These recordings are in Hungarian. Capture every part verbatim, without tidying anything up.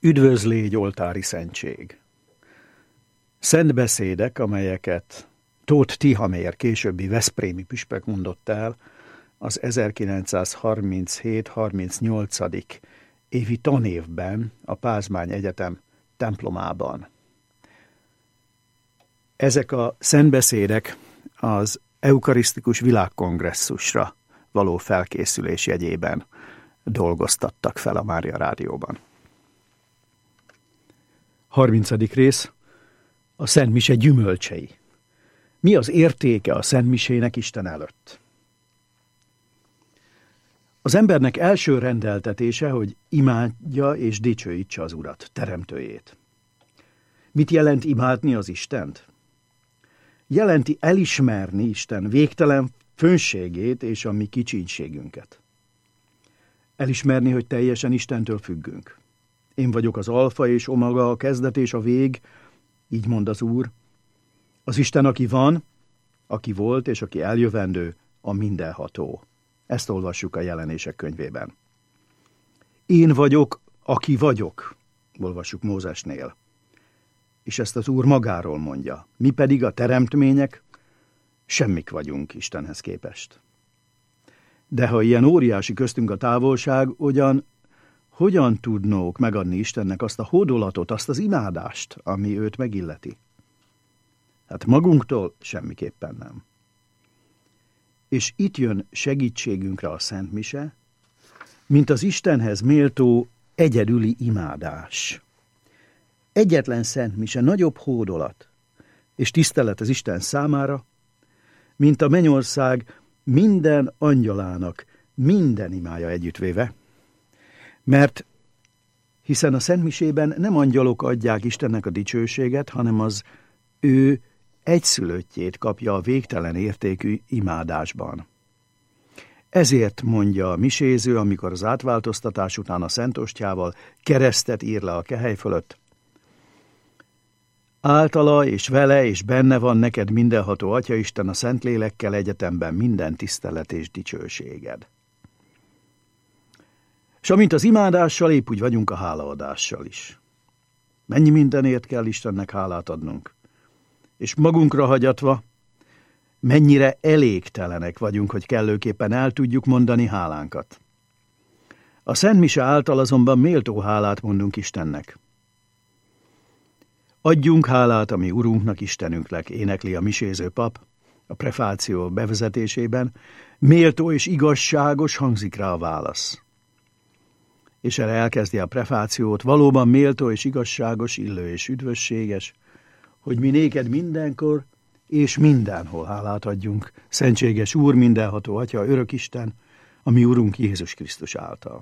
Üdvözlégy oltári szentség. Szent beszédek, amelyeket Tóth Tihamér későbbi veszprémi püspök mondott el az ezerkilencszázharminchét harmincnyolc. évi tanévben a Pázmány Egyetem templomában. Ezek a szentbeszédek az eukarisztikus világkongresszusra való felkészülés jegyében dolgoztattak fel a Mária Rádióban. harmincadik rész. A Szent Mise gyümölcsei. Mi az értéke a Szent Misének Isten előtt? Az embernek első rendeltetése, hogy imádja és dicsőítse az Urat, teremtőjét. Mit jelent imádni az Istent? Jelenti elismerni Isten végtelen fönségét és a mi kicsinségünket. Elismerni, hogy teljesen Istentől függünk. Én vagyok az alfa és omega, a kezdet és a vég, így mond az Úr. Az Isten, aki van, aki volt és aki eljövendő, a mindenható. Ezt olvassuk a Jelenések könyvében. Én vagyok, aki vagyok, olvassuk Mózesnél. És ezt az Úr magáról mondja. Mi pedig a teremtmények, semmik vagyunk Istenhez képest. De ha ilyen óriási köztünk a távolság, ugyan hogyan tudnók megadni Istennek azt a hódolatot, azt az imádást, ami őt megilleti? Hát magunktól semmiképpen nem. És itt jön segítségünkre a Szent Mise, mint az Istenhez méltó egyedüli imádás. Egyetlen Szent Mise nagyobb hódolat és tisztelet az Isten számára, mint a mennyország minden angyalának minden imája együttvéve, mert hiszen a Szent Misében nem angyalok adják Istennek a dicsőséget, hanem az ő egyszülöttjét kapja a végtelen értékű imádásban. Ezért mondja a miséző, amikor az átváltoztatás után a Szent Ostjával keresztet ír le a kehely fölött. Általa és vele és benne van neked mindenható Atyaisten a Szentlélekkel egyetemben minden tisztelet és dicsőséged. És amint az imádással, épp úgy vagyunk a hálaadással is. Mennyi mindenért kell Istennek hálát adnunk. És magunkra hagyatva, mennyire elégtelenek vagyunk, hogy kellőképpen el tudjuk mondani hálánkat. A Szent Mise által azonban méltó hálát mondunk Istennek. Adjunk hálát a mi Urunknak, Istenünknek, énekli a miséző pap a prefáció bevezetésében, méltó és igazságos hangzik rá a válasz. És erre elkezdi a prefációt, valóban méltó és igazságos, illő és üdvösséges, hogy mi néked mindenkor és mindenhol hálát adjunk, szentséges Úr, mindenható Atya, örök Isten, a mi Urunk Jézus Krisztus által.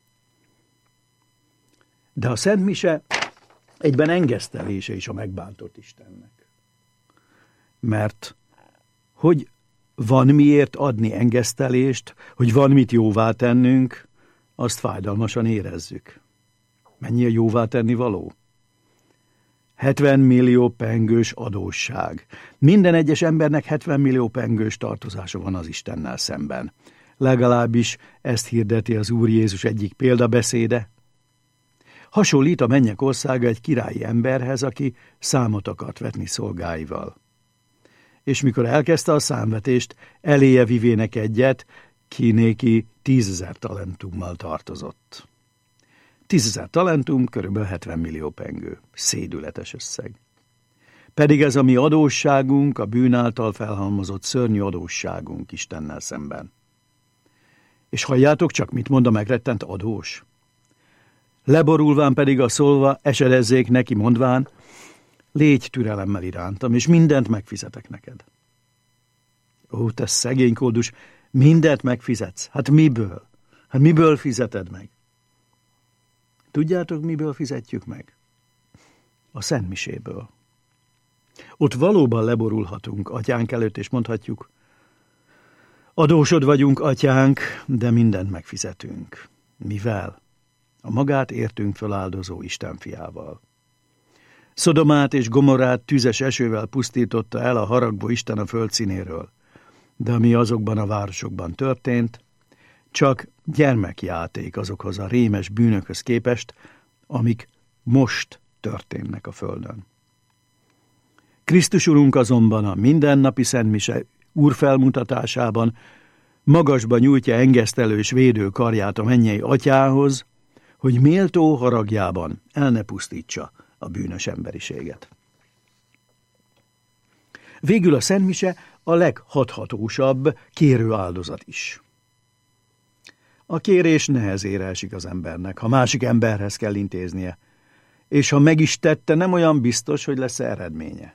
De a Szent Mise egyben engesztelése is a megbántott Istennek. Mert hogy van miért adni engesztelést, hogy van mit jóvá tennünk, azt fájdalmasan érezzük. Mennyi a jóvá tenni való? hetven millió pengős adósság. Minden egyes embernek hetven millió pengős tartozása van az Istennel szemben. Legalábbis ezt hirdeti az Úr Jézus egyik példabeszéde. Hasonlít a mennyek országa egy királyi emberhez, aki számot akart vetni szolgáival. És mikor elkezdte a számvetést, eléje vivének egyet, ki néki tízezer talentummal tartozott. Tízezer talentum, körülbelül hetven millió pengő. Szédületes összeg. Pedig ez a mi adósságunk, a bűn által felhalmozott szörnyű adósságunk Istennel szemben. És halljátok csak, mit mond a megrettent adós? Leborulván pedig a szólva esedezzék neki mondván, légy türelemmel irántam, és mindent megfizetek neked. Ó, te szegény kódus, mindent megfizetsz. Hát miből? Hát miből fizeted meg? Tudjátok, miből fizetjük meg? A Szent Miséből. Ott valóban leborulhatunk Atyánk előtt, és mondhatjuk, adósod vagyunk, Atyánk, de mindent megfizetünk. Mivel? A magát értünk feláldozó Isten fiával. Szodomát és Gomorrát tüzes esővel pusztította el a haragvó Isten a föld színéről, de ami azokban a városokban történt, csak gyermekjáték azokhoz a rémes bűnökhöz képest, amik most történnek a földön. Krisztus Urunk azonban a mindennapi szentmise úrfelmutatásában magasba nyújtja engesztelő és védő karját a mennyei atyához, hogy méltó haragjában el ne pusztítsa a bűnös emberiséget. Végül a szentmise a leghathatósabb kérő áldozat is. A kérés nehezére esik az embernek, ha másik emberhez kell intéznie, és ha meg is tette, nem olyan biztos, hogy lesz eredménye.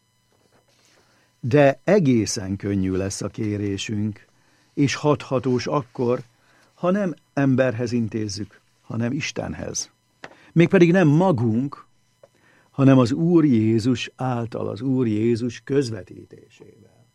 De egészen könnyű lesz a kérésünk, és hathatós akkor, ha nem emberhez intézzük, hanem Istenhez. Mégpedig nem magunk, hanem az Úr Jézus által, az Úr Jézus közvetítésével.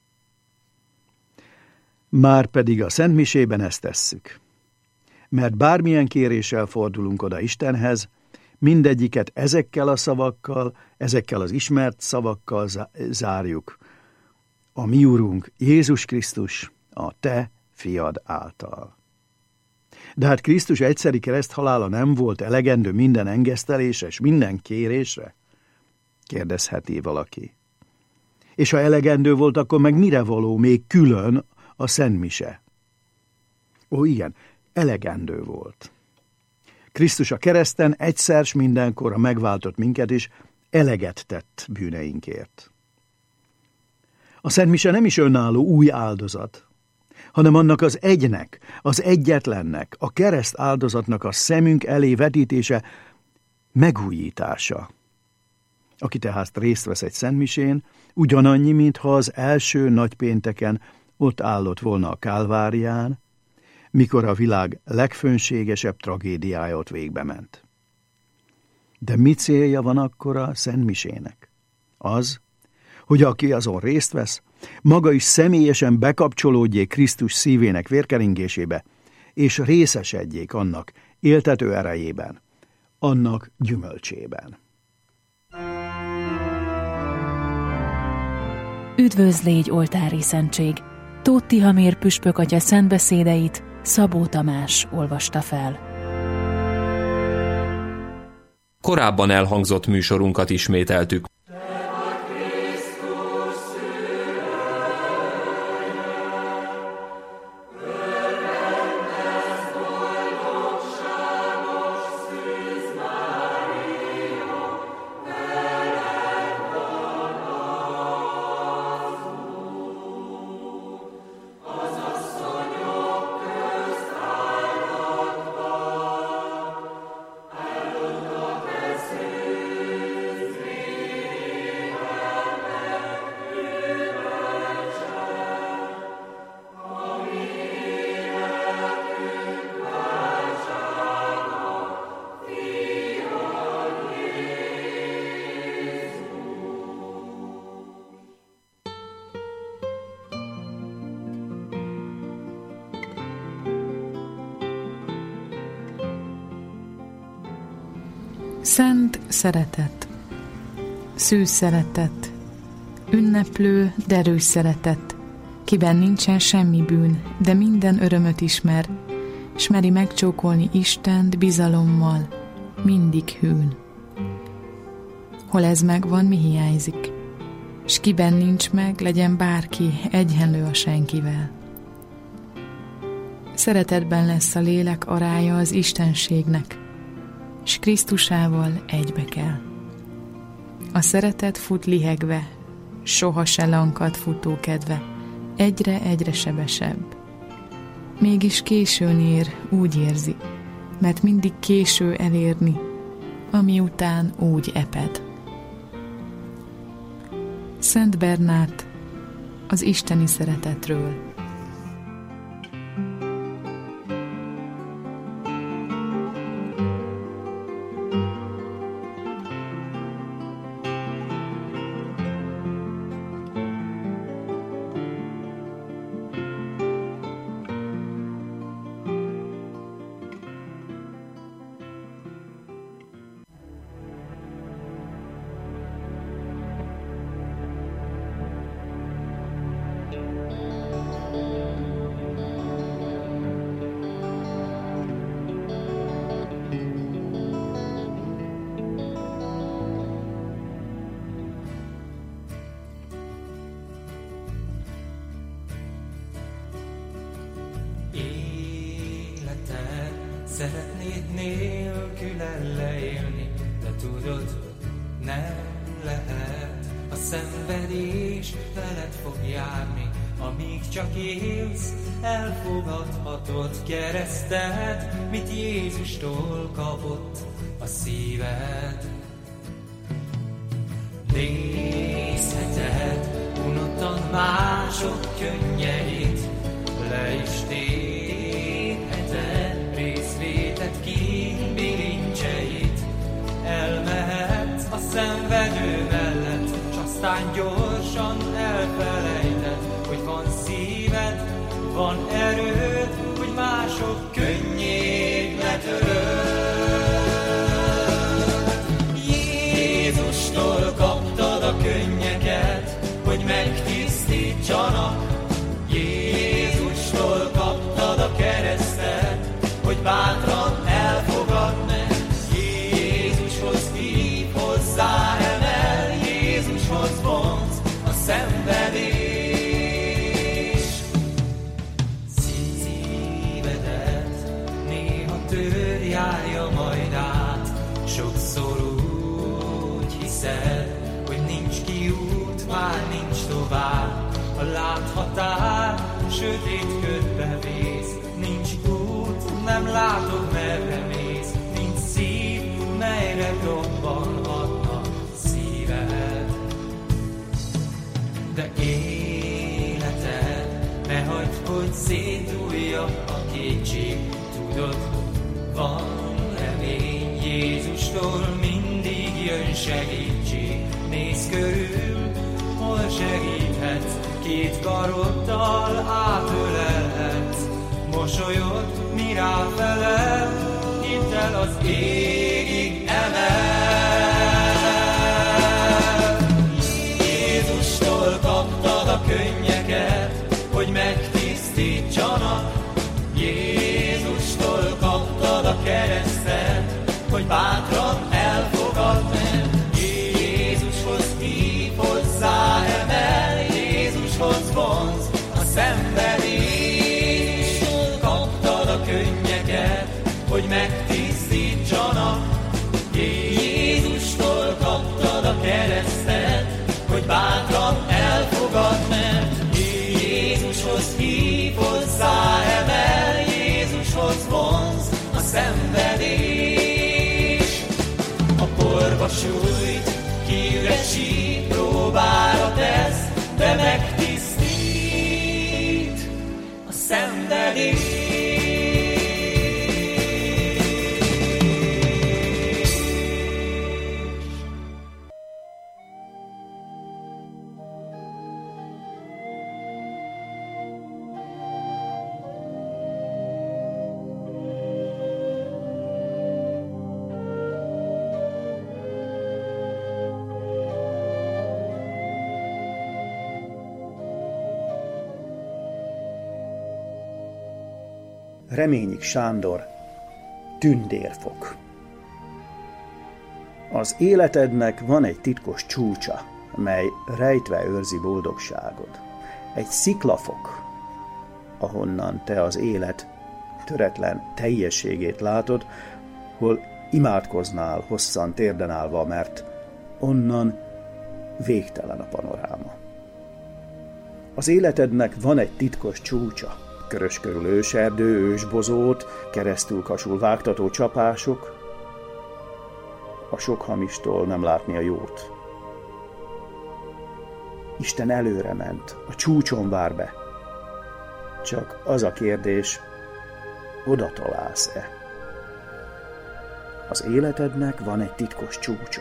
Márpedig a szentmisében ezt tesszük. Mert bármilyen kéréssel fordulunk oda Istenhez, mindegyiket ezekkel a szavakkal, ezekkel az ismert szavakkal zárjuk. A mi Urunk Jézus Krisztus, a te fiad által. De hát Krisztus egyszeri kereszthalála nem volt elegendő minden engesztelésre és minden kérésre? Kérdezheti valaki. És ha elegendő volt, akkor meg mire való még külön a szentmise? Ó, igen, elegendő volt. Krisztus a kereszten egyszer s mindenkorra megváltott minket, és eleget tett bűneinkért. A szentmise nem is önálló új áldozat, hanem annak az egynek, az egyetlennek, a kereszt áldozatnak a szemünk elé vetítése, megújítása. Aki tehát részt vesz egy szentmisén, ugyanannyi, mintha az első nagypénteken ott állott volna a Kálvárián, mikor a világ legfönségesebb tragédiája ott végbe ment. De mi célja van akkor a szentmisének? Az, hogy aki azon részt vesz, maga is személyesen bekapcsolódjék Krisztus szívének vérkeringésébe, és részesedjék annak éltető erejében, annak gyümölcsében. Üdvözl légy, oltári szentség! Tóth Tihamér püspök atya szentbeszédeit Szabó Tamás olvasta fel. Korábban elhangzott műsorunkat ismételtük. Szent szeretet, szűz szeretet, ünneplő, derűs szeretet, kiben nincsen semmi bűn, de minden örömöt ismer, s meri megcsókolni Istent bizalommal, mindig hűn. Hol ez megvan, mi hiányzik, s kiben nincs meg, legyen bárki egyenlő a senkivel. Szeretetben lesz a lélek arája az istenségnek, s Krisztusával egybe kell. A szeretet fut lihegve, soha se lankad futókedve, egyre-egyre sebesebb. Mégis későn ér, úgy érzi, mert mindig késő elérni, ami után úgy eped. Szent Bernát az isteni szeretetről. Szeretnéd nélkülen leélni, de tudod, nem lehet. A szenvedés veled fog járni, amíg csak élsz, elfogadhatod keresztet, mit Jézustól kapott a szíved. Nézheted unottan mások könnyeit, le is térheted részvéted kínbilincseit. Elmehetsz a szenvedő mellett, s aztán gyorsan elfelejted, hogy van szíved, van erőd, hogy mások könnyét letöröd. Jézustól kaptad a könnyeket, hogy megtisztítsanak. Jézustól kaptad a keresztet, hogy bátran elfogadd meg. Jézushoz hív, hozzá emel, Jézushoz vonz a szenvedés. Szívedet néha törjálja majd át, sokszor úgy hiszed, hogy nincs kiút, már nincs tovább. A láthatár sötét ködbe vész, nincs út, nem látod merre mész, nincs szív, melyre dobbanhatna szíved. De életed, ne hagyd, hogy szétdúlja a kétség, tudod, van remény, Jézustól mindig jön segítség. Nézz körül, hol segíthetsz, két karoddal átölelhetsz. Mosolyod, mi ráfelel, hidd el, az égig emel. Jézustól kaptad a könnyeket, hogy megtisztítsanak. Jézustól kaptad a keresztet, hogy bátran elfogadd meg. Jézushoz hív, hozzá emel, Jézushoz vonz a szenvedés. Kaptad a könnyeket, hogy megtisztítsanak. Jézustól kaptad a keresztet, hogy bátran elfogadd meg. Jézushoz hív, hozzá emel, Jézushoz vonz a szenvedés. A porba sújt, kiüresít, próbára tesz, de megtisztít a szenvedés. Reményik Sándor, Tündérfok. Az életednek van egy titkos csúcsa, mely rejtve őrzi boldogságod. Egy sziklafok, ahonnan te az élet töretlen teljességét látod, hol imádkoznál hosszan térden állva, mert onnan végtelen a panoráma. Az életednek van egy titkos csúcsa, körös körül őserdő, ősbozót, keresztül kasul vágtató csapások, a sok hamistól nem látni a jót. Isten előre ment, a csúcson vár be. Csak az a kérdés, oda találsz-e? Az életednek van egy titkos csúcsa,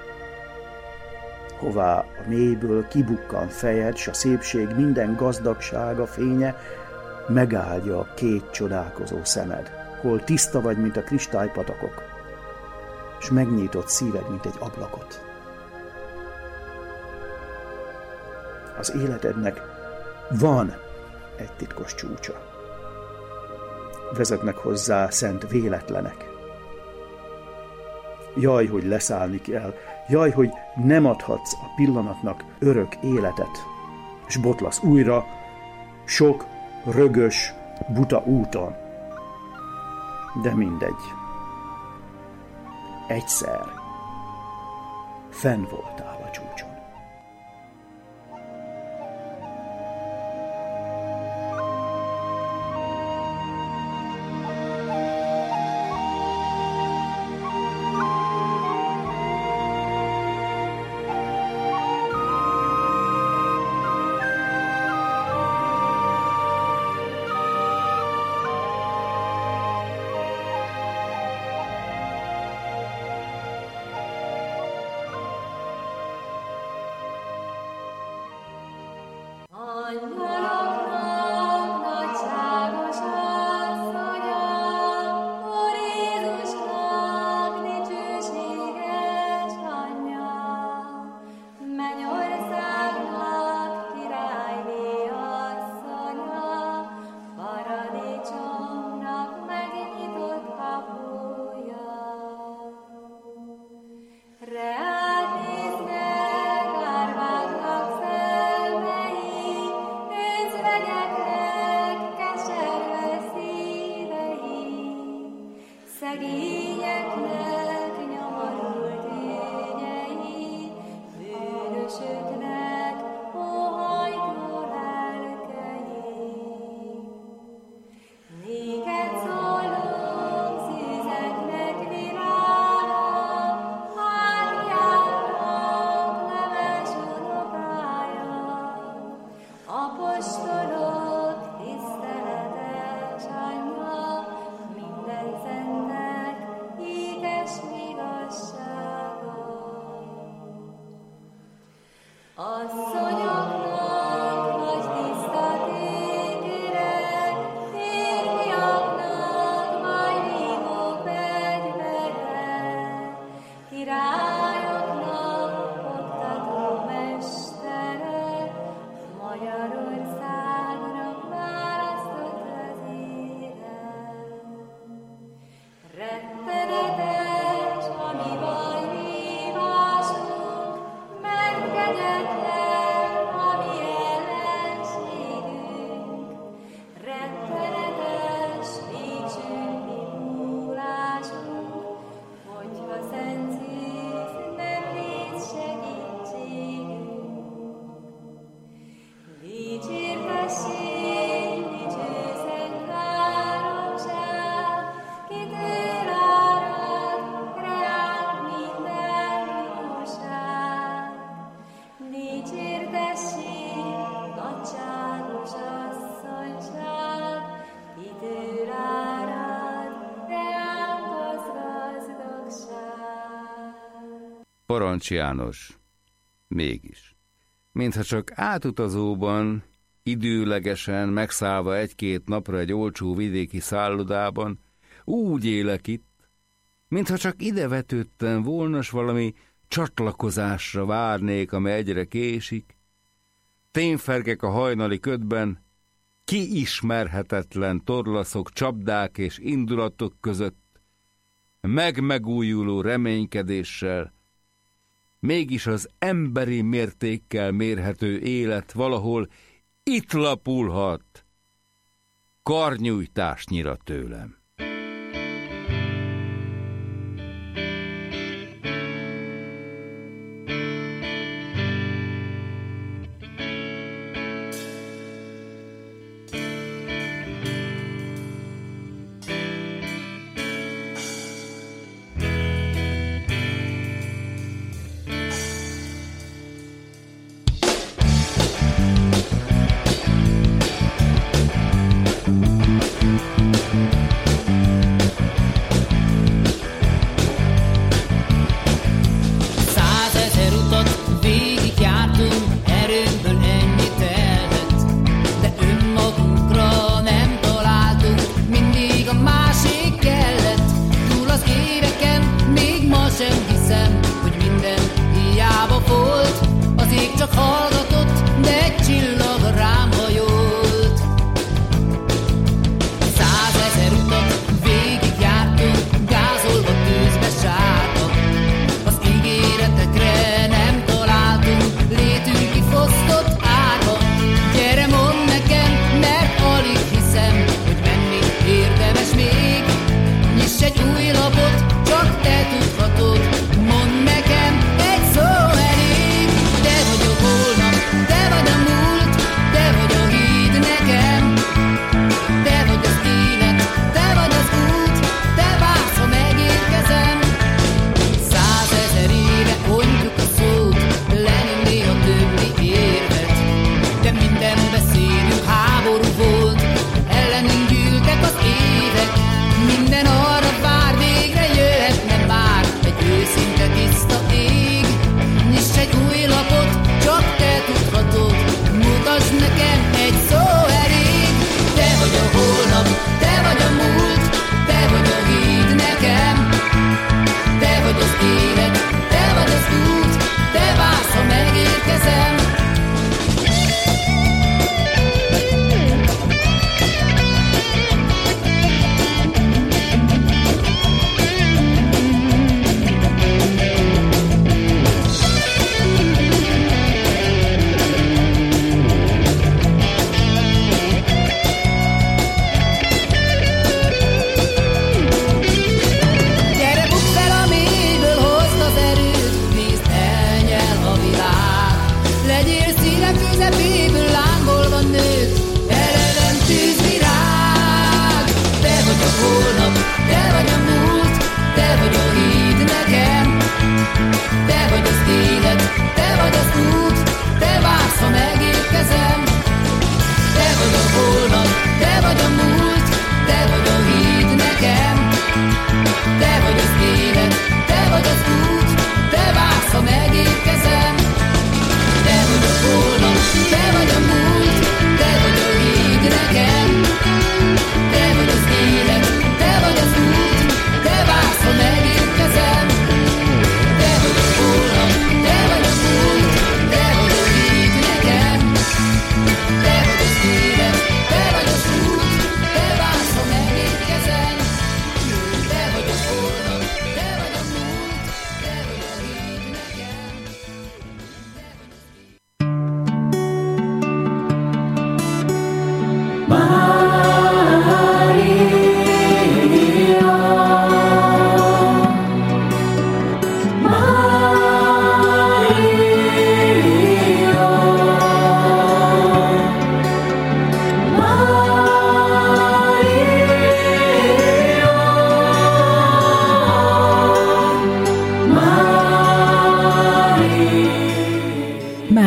hová a mélyből kibukkan fejed, s a szépség minden gazdagsága fénye megáldja a két csodálkozó szemed, hol tiszta vagy, mint a kristálypatakok, s megnyitott szíved, mint egy ablakot. Az életednek van egy titkos csúcsa. Vezetnek hozzá szent véletlenek. Jaj, hogy leszállni kell, jaj, hogy nem adhatsz a pillanatnak örök életet, s botlasz újra sok rögös, buta úton. De mindegy. Egyszer fenn voltál a csúcson. Parancs János, mégis. Mintha csak átutazóban, időlegesen megszállva egy-két napra egy olcsó vidéki szállodában, úgy élek itt, mintha csak ide vetődtem volna, s valami csatlakozásra várnék, ami egyre késik. Tényfergek a hajnali ködben, kiismerhetetlen torlaszok, csapdák és indulatok között, megmegújuló reménykedéssel, mégis az emberi mértékkel mérhető élet valahol itt lapulhat, karnyújtásnyira tőlem.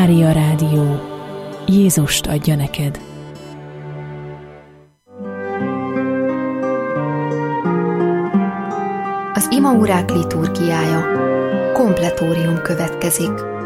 Mária Rádió. Jézust adja neked. Az imaórák liturgiája. Kompletórium következik.